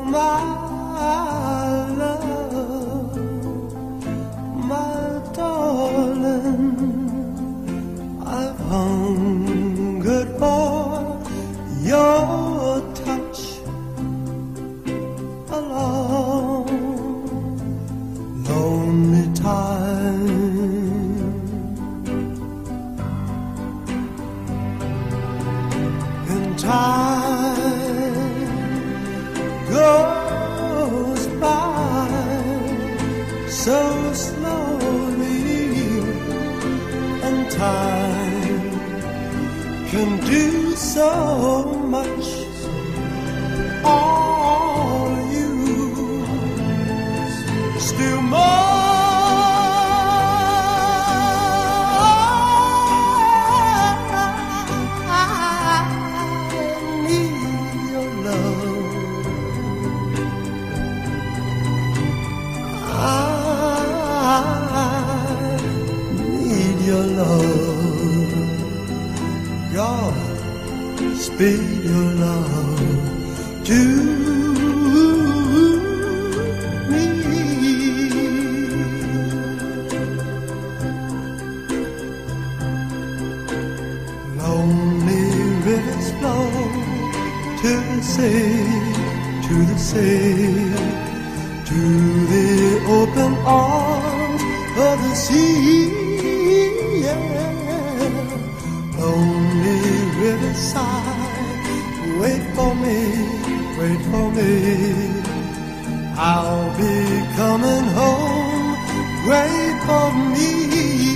my love, my darling, I've hungered for your touch a long, lonely time. And time goes by so slowly, and time can do so much. All you still more. I need your love. I need your love. God, speed your love to me. Lonely rivers flow to the sea, to the sea, to the open arms of the sea. Yeah. Lonely riverside, wait for me, wait for me. I'll be coming home, wait for me.